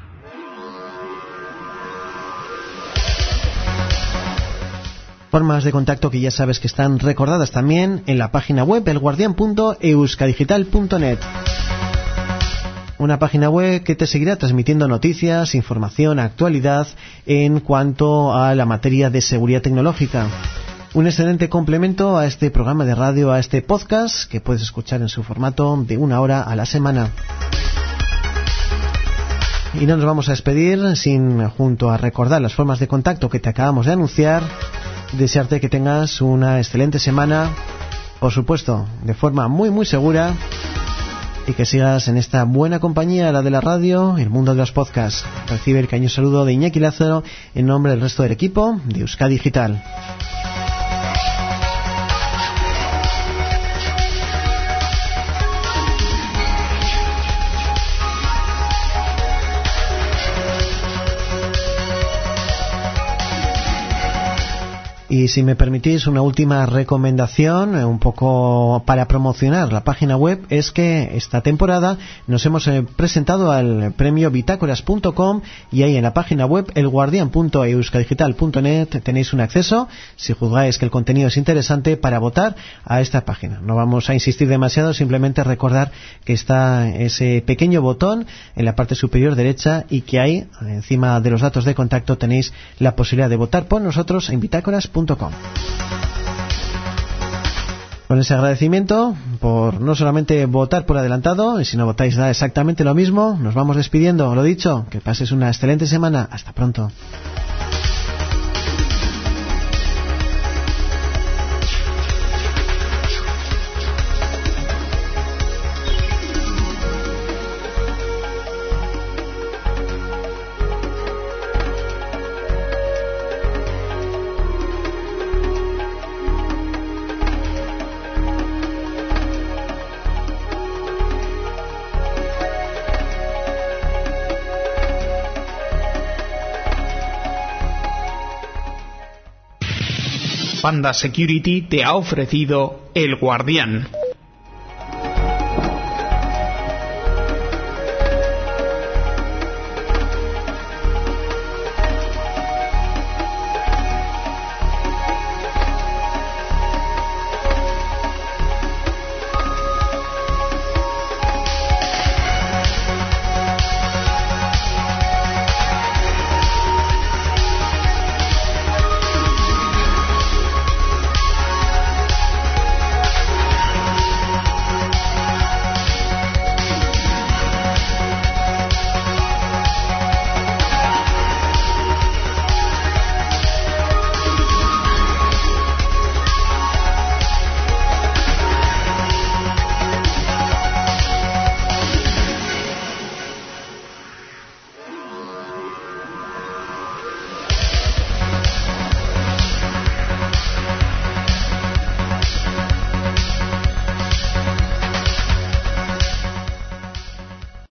Formas de contacto que ya sabes que están recordadas también en la página web elguardian.euskadigital.net. Una página web que te seguirá transmitiendo noticias, información, actualidad en cuanto a la materia de seguridad tecnológica. Un excelente complemento a este programa de radio, a este podcast que puedes escuchar en su formato de 1 hora a la semana. Y no nos vamos a despedir sin, junto a recordar las formas de contacto que te acabamos de anunciar, desearte que tengas una excelente semana, por supuesto, de forma muy segura, y que sigas en esta buena compañía, la de la radio, el mundo de los podcasts. Recibe el cariñoso saludo de Iñaki Lázaro en nombre del resto del equipo de Euskadi Digital. Y si me permitís una última recomendación, un poco para promocionar la página web, es que esta temporada nos hemos presentado al premio bitácoras.com y ahí en la página web elguardian.euskadigital.net tenéis un acceso, si juzgáis que el contenido es interesante, para votar a esta página. No vamos a insistir demasiado, simplemente recordar que está ese pequeño botón en la parte superior derecha y que ahí, encima de los datos de contacto, tenéis la posibilidad de votar por nosotros en bitácoras.com. Con ese agradecimiento por no solamente votar por adelantado, y si no votáis da exactamente lo mismo, nos vamos despidiendo. Lo dicho, que pases una excelente semana. Hasta pronto. Panda Security te ha ofrecido El Guardián.